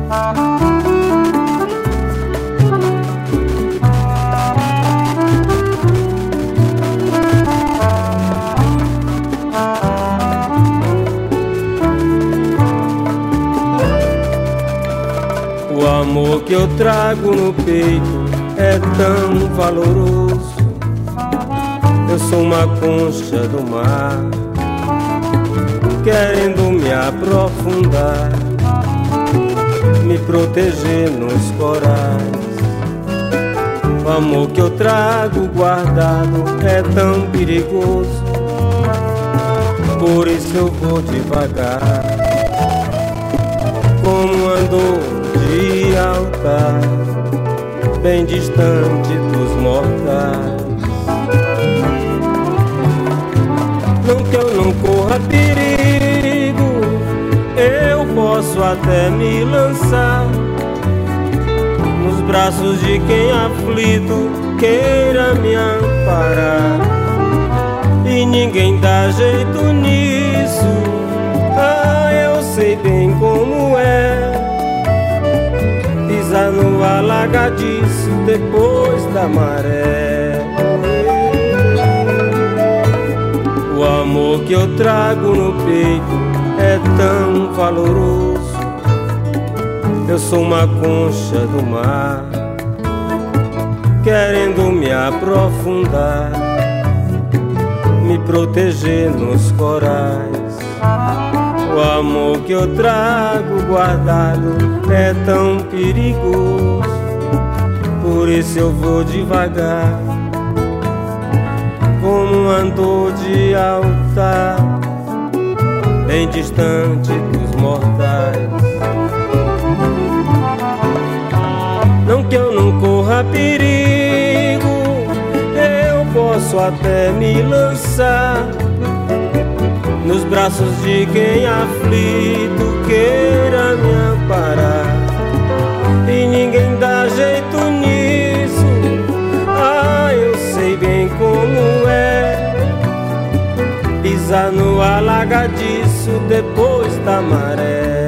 O amor que eu trago no peito é tão valoroso. Eu sou uma concha do mar, querendo me aprofundar, me proteger nos corais. O amor que eu trago guardado é tão perigoso, por isso eu vou devagar, como andou de altar, bem distante dos mortais. Não que eu não corra perigo, eu posso até me lançar nos braços de quem aflito queira me amparar. E ninguém dá jeito nisso, ah, eu sei bem como é pisar no alagadiço depois da maré. O amor que eu trago no peito é tão valoroso. Eu sou uma concha do mar, querendo me aprofundar, me proteger nos corais. O amor que eu trago guardado é tão perigoso, por isso eu vou devagar, como um andor de altar, bem distante dos mortais. Não que eu não corra perigo, eu posso até me lançar nos braços de quem aflito queira me amparar. E ninguém dá jeito nisso, ah, eu sei bem como é pisar no alagadiço depois da maré.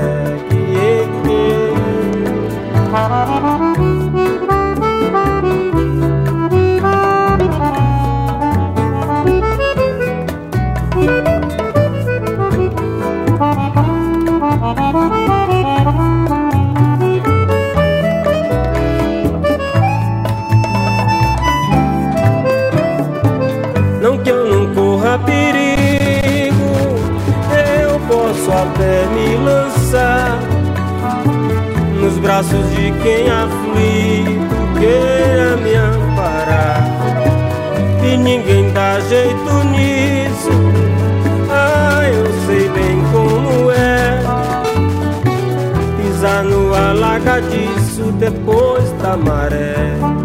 Não que eu não corra perigo, eu posso até me lançar nos braços de quem aflito queira me amparar. E ninguém dá jeito nisso, ah, eu sei bem como é pisar no alagadiço depois da maré.